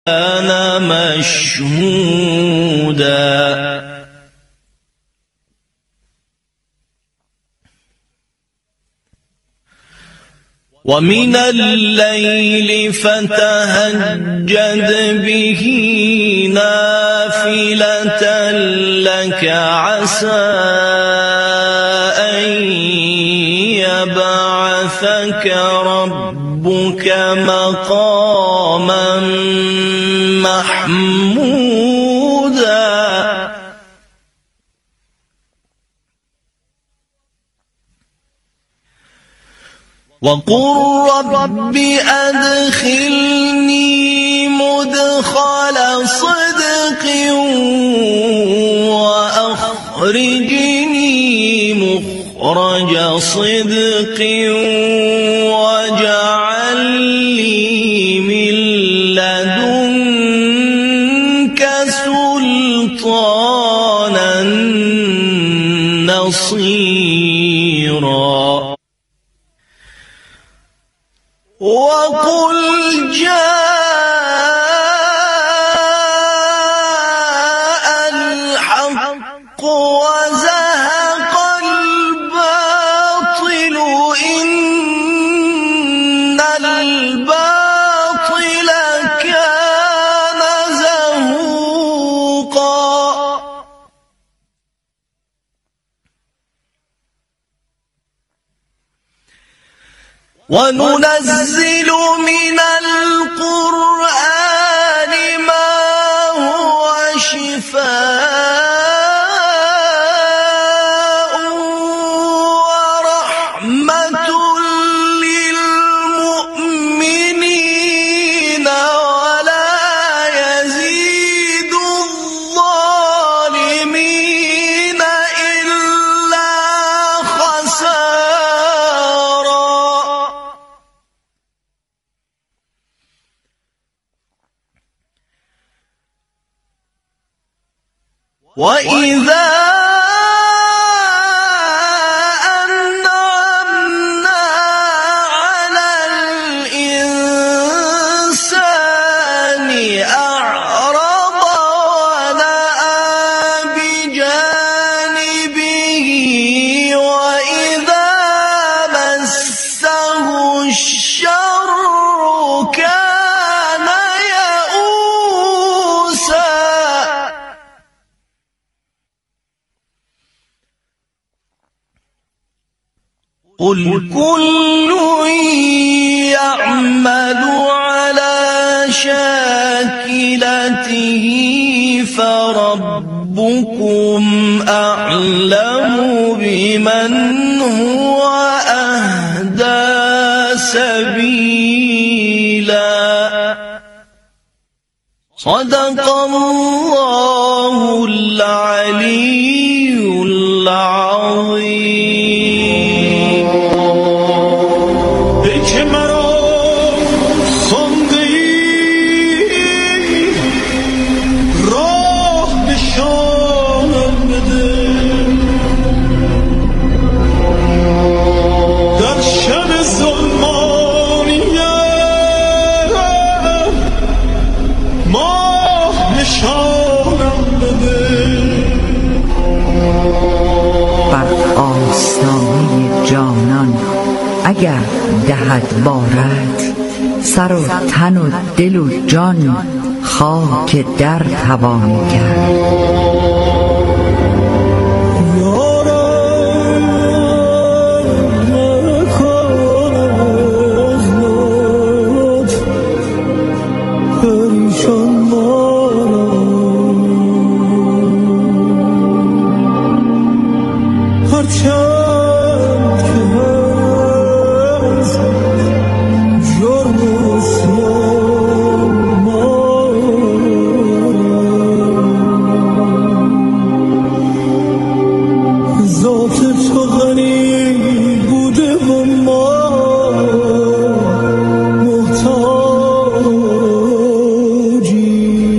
كان مشهودا ومن الليل فتهجد به نافلة لك عسى أن يبعثك ربك مقاما محمودا وقل رب أدخلني مدخل صدق وأخرجني مخرج صدق واجعل لي من لدنك سلطانا نصيرا وقل جاء الحق وزهق الباطل إن الباطل كان زهوقا وننزل من القرآن ما هو شفاء ورحمة للمؤمنين ولا يزيد الظالمين إلا خسارا وإذا أنعمنا على الإنسان أعرض ونأى بجانبه وإذا مسه الشر كان يئوسا قل كل يعمل على شاكلته فربكم أعلم بمن هو أهدى سبيلا صدق الله العلي العظيم اگر دهد بارد سر و تن و دل و جان خاک در توان کرد محتاجی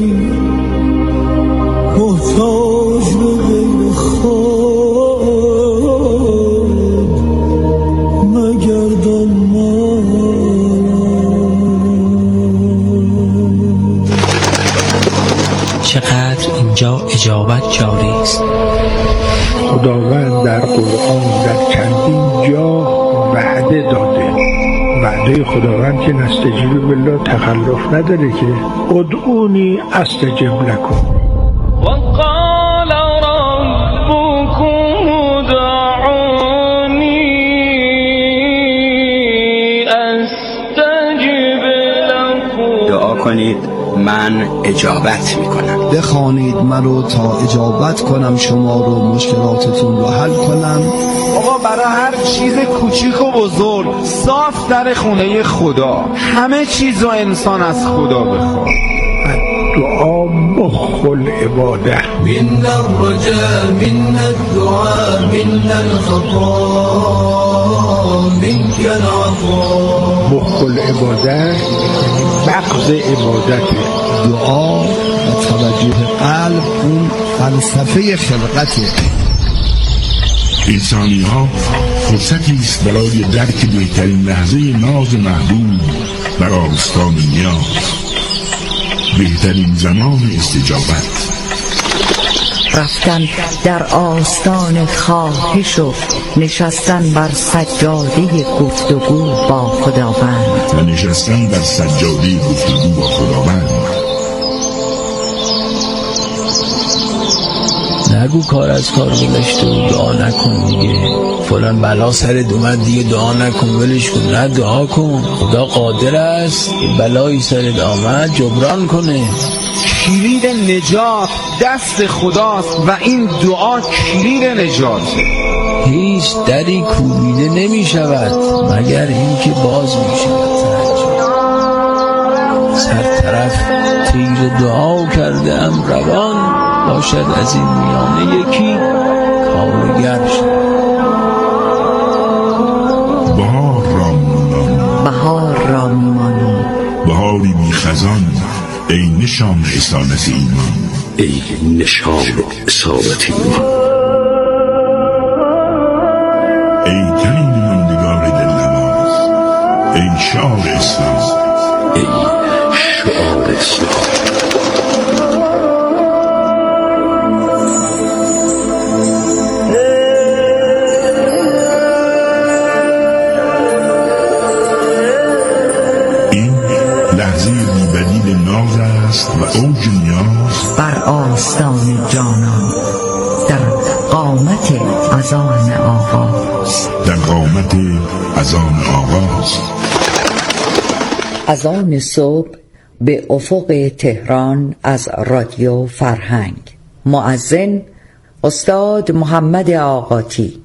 چقدر اینجا اجابت جاری است. خداوند در قرآن در چندین جا وعده داده. وعده خداوند که نستجیب بالله تخلف نداره که ادعونی استجب لکم. وقال ربكم ادعوني استجب لكم. دعا کنید من اجابت میکنم. بخوانید منو تا اجابت کنم شما رو، مشکلاتتون رو حل کنم. آقا برای هر چیز کوچیک و بزرگ صاف در خونه خدا. همه چیز و انسان از خدا بخواد. دعا مخ العباده. منا الرجاء منا الدعاء منا الخطا منك العطاء. مخ العباده یعنی مغز عبادته. دعا و توجه قلب اون فلسفه خلقته. انسانی ها فرصتی است برای درک بهترین لحظه ناز محبوب در آستان نیاز، بهترین زمان استجابت. رفتن در آستان خواهش و نشستن بر سجاده گفتگو با خداوند. و نشستن بر سجاده گفتگو با خداوند. نگو کار از کار گذشته و دعا نکن دیگه، فلان بلا سرت اومد دیگه دعا نکن ولش کن. نه، دعا کن، خدا قادر است بلایی سرت آمد جبران کنه. کلید نجات دست خداست و این دعا کلید نجاته. هیچ دری کوبیده نمی شود مگر این که باز می شود. هر طرف تیر دعا کرده ام روان، باشد از این میانه یکی کارگر شد. بهار را میمانی، بهاری بی خزان، ای نشان اصالت ایمان، ای نشان اصالت ایمان، ای تنین ماندگار دلنواز، ای شعار اسلام، ای شعار اسلام. و اوج نیاز بر آستان جانان، در قامت اذان آغاز، در قامت اذان آغاز. اذان صبح به افق تهران از رادیو فرهنگ. مؤذن استاد محمد آقاتی.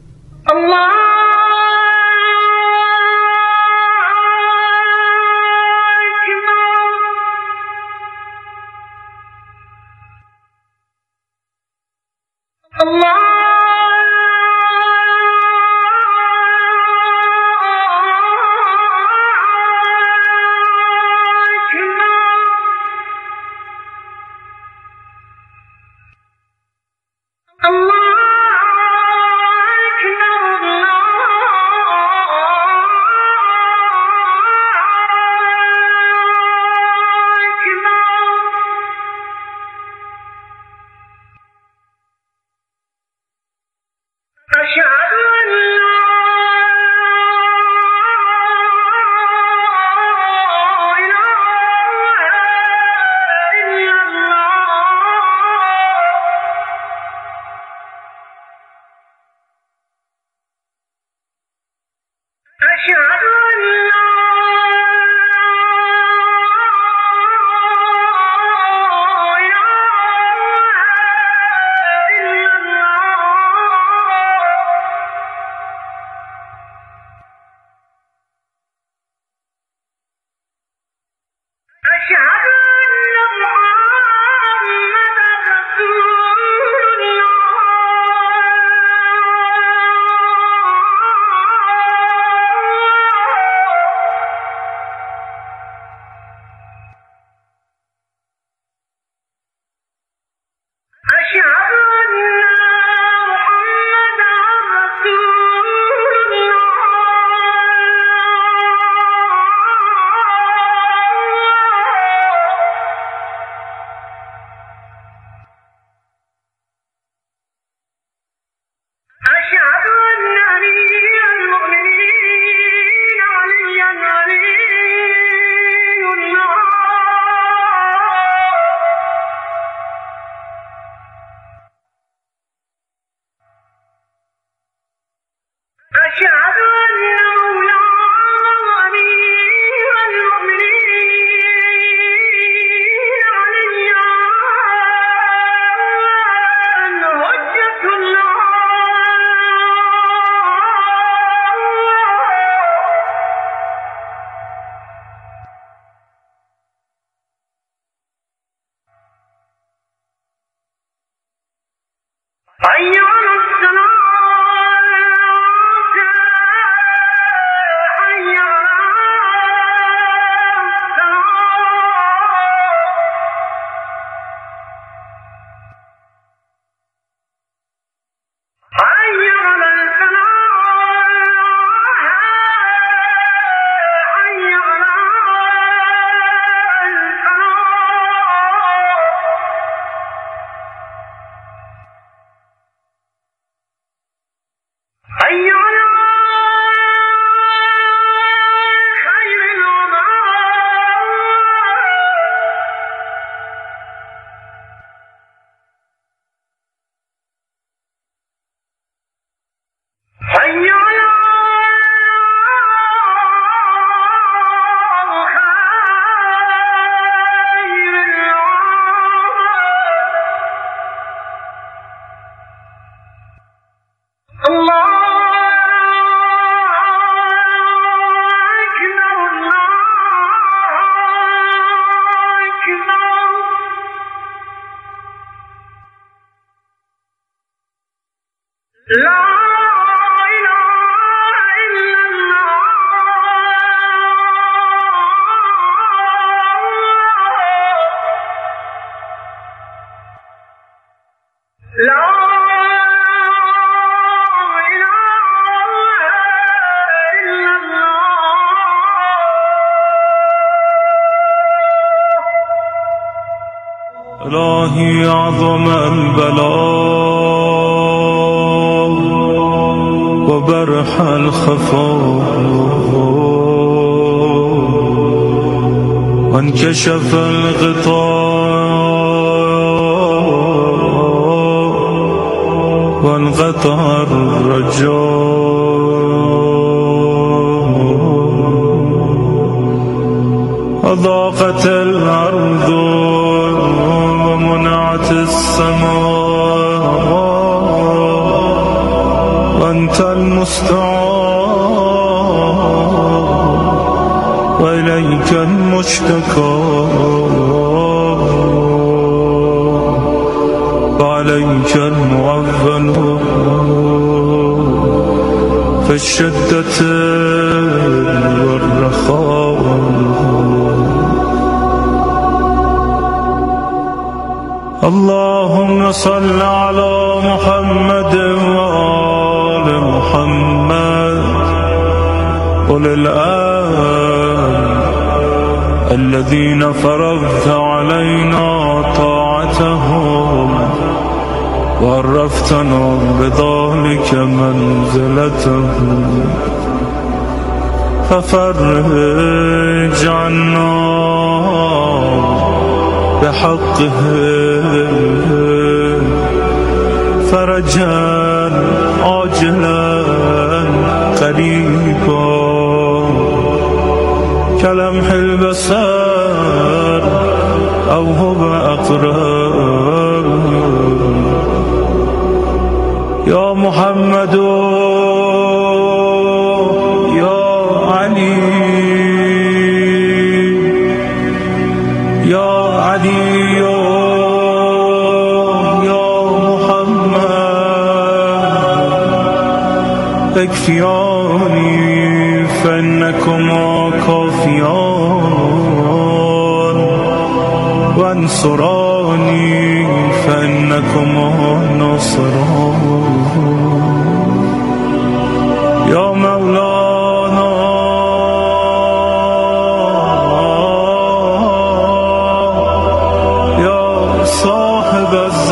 الهی اعظم البلاء و برح الخفاء وانكشف الغطاء وانقطع الرجاء وضاقت الأرض ومنعت السماء وأنت المستعان وإليك المشتكى وعليك المعول في الشدة والرخاء. اللهم صل على محمد وآل محمد أولي الآن الذين فرضت علينا طاعتهم وعرفتنا بذلك منزلتهم ففرج عنا بحقه فرجا عاجلا قريبا كلمح البصر أو هو أقرب. يا محمد يا علي يا علي يا محمد اكفياني فإنكما كافيان وانصراني فإنكما ناصران. يا مولانا يا صاحب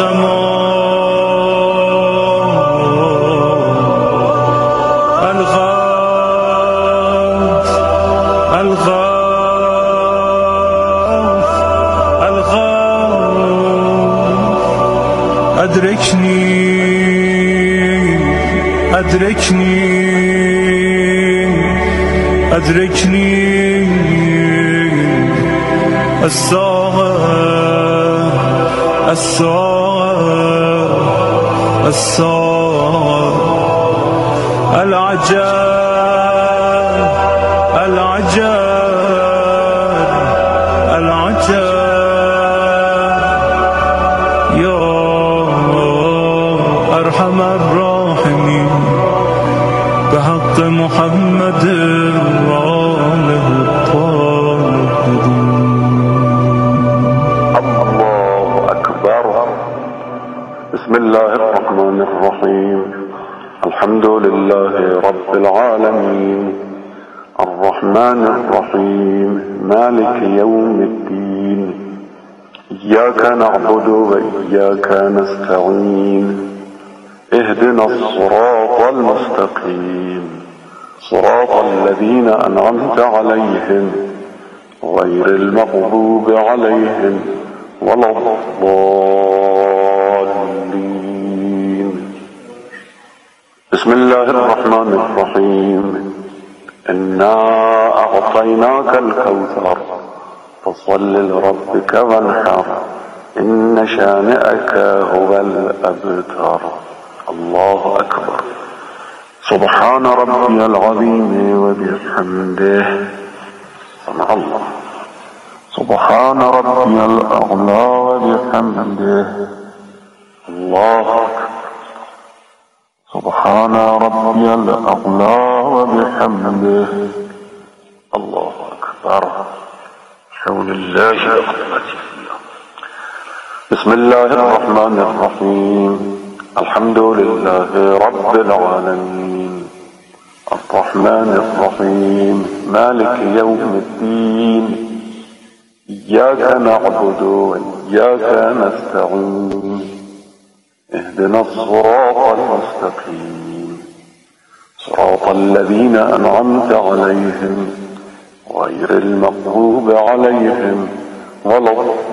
الزمان الغوث الغوث الغوث أدركني أدركني أدركني الساعة الساعة الساعة العجاب العجاب العجاب. يا ارحم الراحمین به حق محمد آله الطاهرین. الله أكبر. بسم الله الرحمن الرحيم. الحمد لله رب العالمين الرحمن الرحيم مالك يوم الدين إياك نعبد وإياك نستعين اهدنا الصراط المستقيم صراط الذين أنعمت عليهم غير المغضوب عليهم ولا الضالين. بسم الله الرحمن الرحيم. إنا أعطيناك الكوثر فصل لربك وانحر إن شانئك هو الأبتر. الله أكبر. سبحان ربي العظيم وبحمده. سمع الله. سبحان ربي الأعلى وبحمده. الله أكبر. سبحان ربي الأعلى وبحمده. الله أكبر. حول الله وقوته. بسم الله الرحمن الرحيم. الحمد لله رب العالمين الرحمن الرحيم مالك يوم الدين إياك نعبد وإياك نستعين اهدنا الصراط المستقيم صراط الذين أنعمت عليهم غير المغضوب عليهم ولا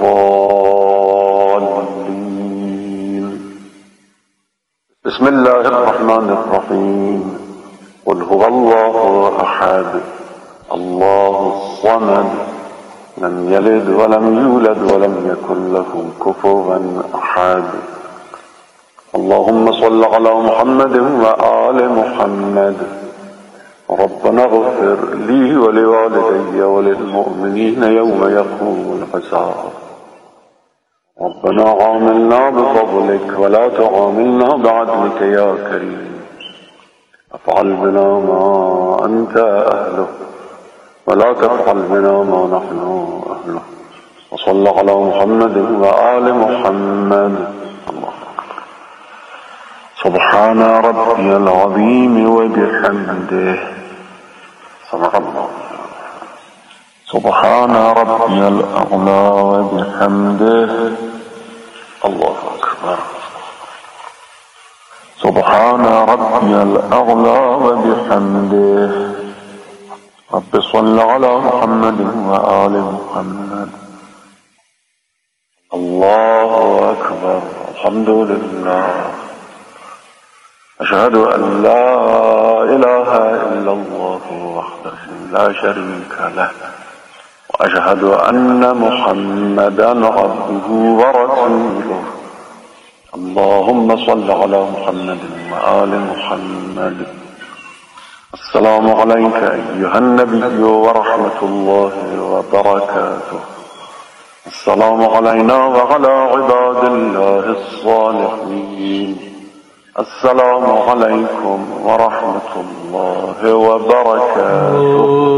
الضالين. بسم الله الرحمن الرحيم. قل هو الله أحد الله الصمد لم يلد ولم يولد ولم يكن له كفوا أحد. اللهم صل على محمد وآل محمد. ربنا اغفر لي ولوالدي وللمؤمنين يوم يقوم الحساب. ربنا عاملنا بفضلك ولا تعاملنا بعدلك يا كريم. افعل بنا ما أنت أهله ولا تفعل بنا ما نحن أهله. وصل على محمد وآل محمد. الله أكبر. سبحان ربي العظيم وبحمده. سمع الله. سبحان ربي الأعلى وبحمده. الله أكبر. سبحان ربي الأعلى وبحمده. رب صل على محمد وآل محمد. الله أكبر. الحمد لله. أشهد أن لا إله إلا الله وحده لا شريك له وأشهد أن محمدا عبده ورسوله. اللهم صل على محمد وآل محمد. السلام عليك أيها النبي ورحمة الله وبركاته. السلام علينا وعلى عباد الله الصالحين. السلام عليكم ورحمة الله وبركاته.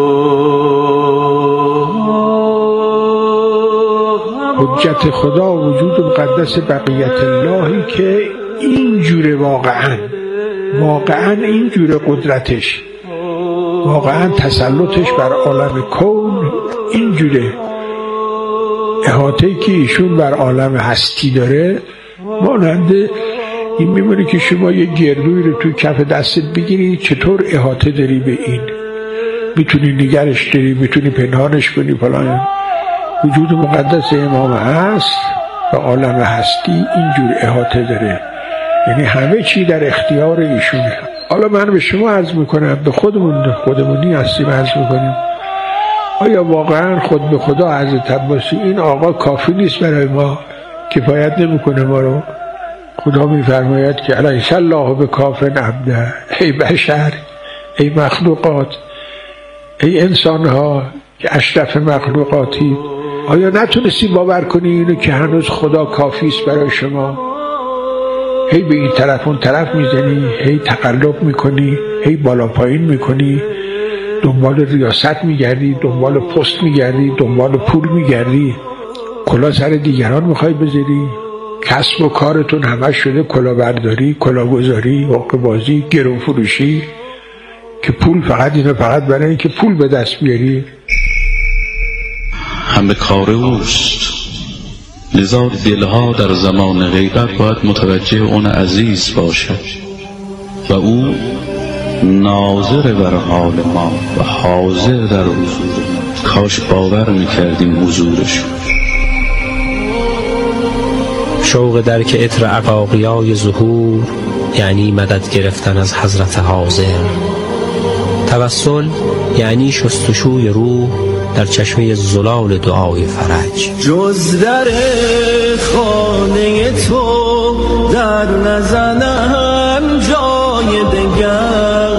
حجت خدا وجود مقدس بقیت اللهی که اینجوره واقعا اینجوره قدرتش، واقعا تسلطش بر عالم کون اینجوره. احاطه‌ای که ایشون بر عالم هستی داره ماننده این میمونه که شما یه گردوی رو توی کف دستت بگیری، چطور احاطه داری به این، میتونی نگرش داری، میتونی پنهانش کنی فلان. وجود مقدس امام هست و عالم هستی اینجور احاطه داره، یعنی همه چی در اختیار ایشونه. حالا من به شما عرض میکنم، به خودمونی هستیم عرض میکنیم، آیا واقعا خود به خدا حضرت عباسی این آقا کافی نیست برای ما؟ کفایت نمیکنه ما رو؟ خدا میفرماید که الیس الله بکاف عبده. ای بشر، ای مخلوقات، ای انسانها که اشرف مخلوقاتی، آیا نتونستی باور کنی اینو که هنوز خدا کافی است برای شما؟ هی به این طرف اون طرف میزنی، هی تقلب میکنی، هی بالا پایین میکنی، دنبال ریاست میگردی، دنبال پست میگردی، دنبال پول میگردی، کلا سر دیگران میخوای بذاری. کسب و کارتون همه شده کلاهبرداری، کلاهگذاری، حقه بازی، گرو فروشی، که پول فقط اینه، فقط برای اینکه پول به دست بیاری. همه کار اوست، لذا دلها در زمان غیبت باید متوجه اون عزیز باشد و او ناظر بر حال ما و حاضر در حضور. کاش باور میکردیم حضورش. شوق درک عطر عقاقیای ظهور یعنی مدد گرفتن از حضرت حاضر. توسل یعنی شستشوی روح در چشمه زلال دعای فرج. جز در خانه تو در نزنم جای دگر،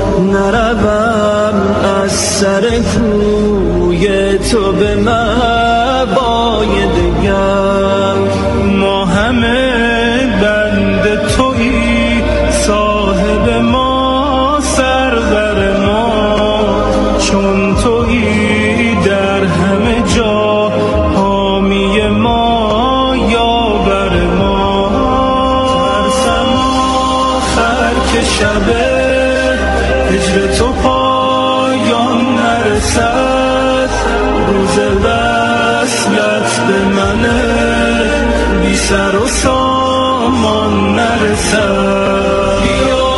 نروم از سر کوی تو به مبای دگر. ما همه بند تویی، صاحب ما سرور ما، چون تویی در همه جا حامی ما یاور ما. ترسم آخر که شب هجر تو پایان نرسد، روز وصلت به منه بی سر و سامان نرسد. یا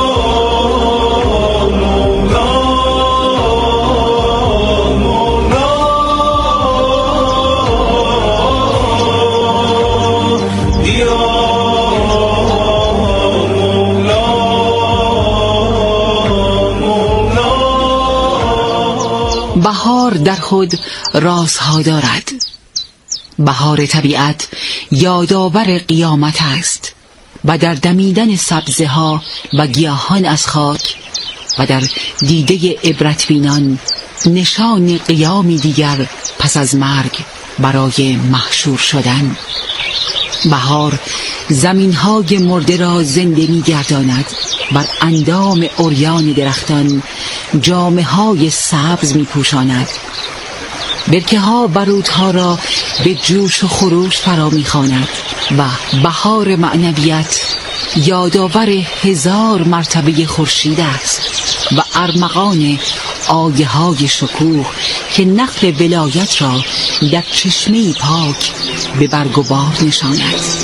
مولا مولا یا مولا مولا. بهار در خود رازها دارد. بهار طبیعت یادآور قیامت است و در دمیدن سبزه ها و گیاهان از خاک و در دیده عبرت بینان نشان قیامی دیگر پس از مرگ برای محشور شدن. بهار زمینهای مرده را زنده می گرداند، بر اندام عریان درختان جامه های سبز می پوشاند، برکه ها بروتها را به جوش و خروش فرا می خواند و بهار معنویت یادآور 1000 مرتبه خورشید است و ارمغان آیه های شکوه که نخل ولایت را در چشمه پاک به برگ و بار نشاند.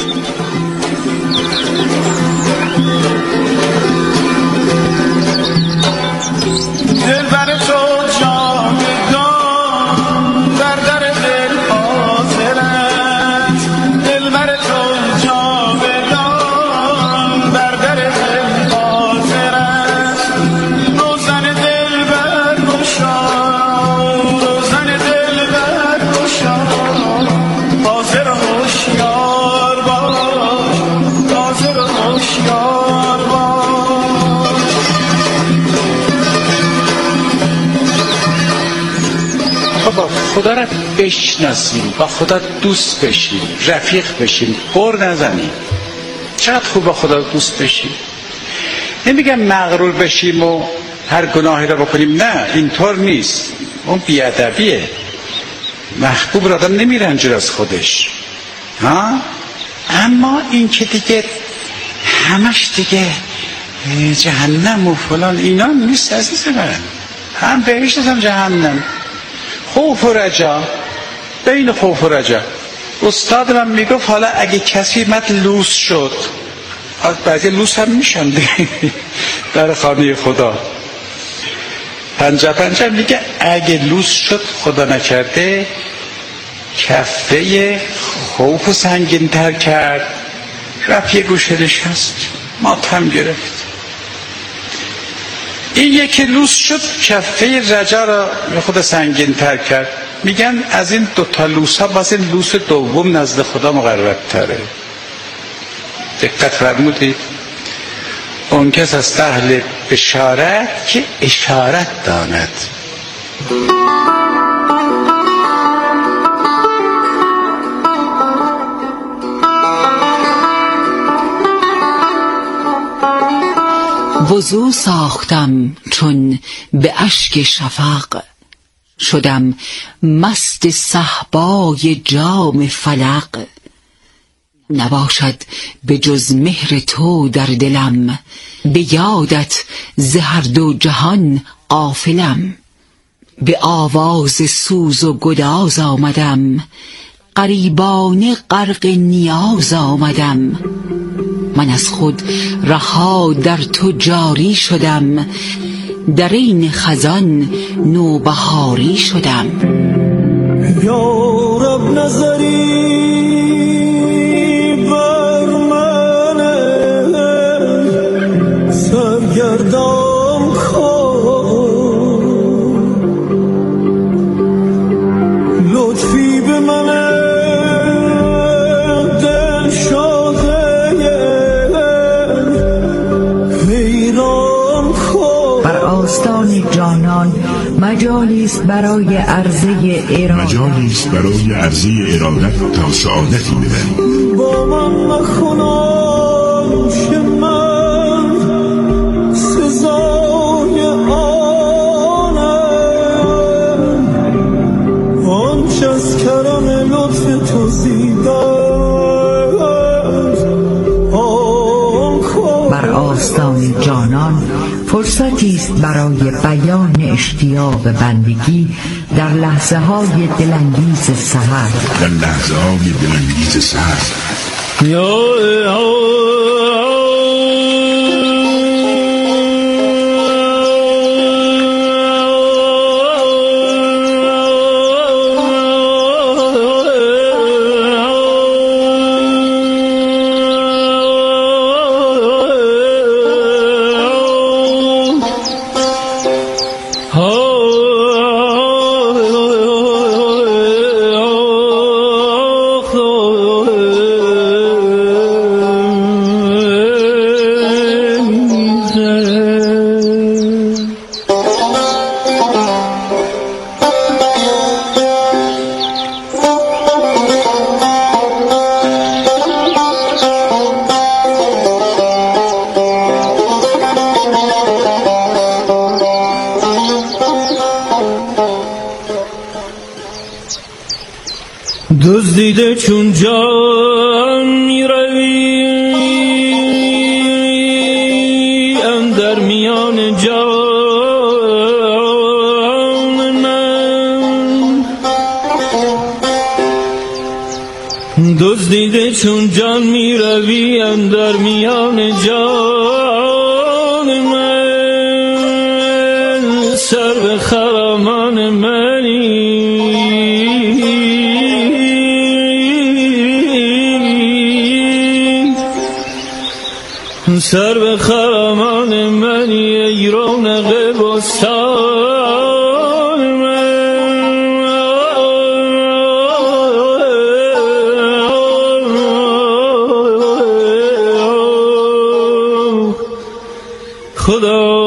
خدا را بشناسیم، با خدا دوست بشیم، رفیق بشیم، بر نزنیم. چقدر خوب با خدا دوست بشیم. نمیگم مغرور بشیم و هر گناهی را بکنیم، نه اینطور نیست، اون بیادبیه. محبوب را آدم نمیرنجه از خودش ها؟ اما این که دیگه همش دیگه جهنم و فلان اینا نیست عزیز من. هم بهشت هم جهنم. خوف و رجا، بین خوف و رجا. استاد من میگفت حالا اگه کسی مت لوس شد، بعضی لوس هم میشن در خانه خدا، پنجه میگه اگه لوس شد خدا نکرده کفه خوف و سنگین تر کرد، رفت یه گوشه نشست، ماتم گرفت. این یکی لوس شد کفه رجا را خود سنگین تر کرد. میگن از این دوتا لوس ها باز این لوس دوم نزد خدا مقرب تره. دقت فرمودید؟ اون کس از اهل بشارت که اشارت داند. وضو ساختم چون به اشک شفق، شدم مست صهبای جام فلق. نباشد به جز مهر تو در دلم، به یادت ز هر دو جهان غافلم. به آواز سوز و گداز آمدم، غریبانه غرق نیاز آمدم. من از خود رها در تو جاری شدم، در این خزان نوبهاری شدم. یا رب نظری بر من سرگردان کن، لطفی به من دل شاده حیران کن. بر آستان جانان مجالی است برای عرضه ارادت تا سعادتی ببری. با من نخونم که من سزای آنم، آنچه از کرم لطف تو بر آستان جانان فرصتی است برای بیان اشتیاق بندگی در لحظه های دلانگیز سحر. دزدیده چون جان میروی اندر میان جان من، دزدیده چون جان میروی اندر میان جان من، سر به خرامان منی سر به خرامان منی ای رونق بستان من. خدا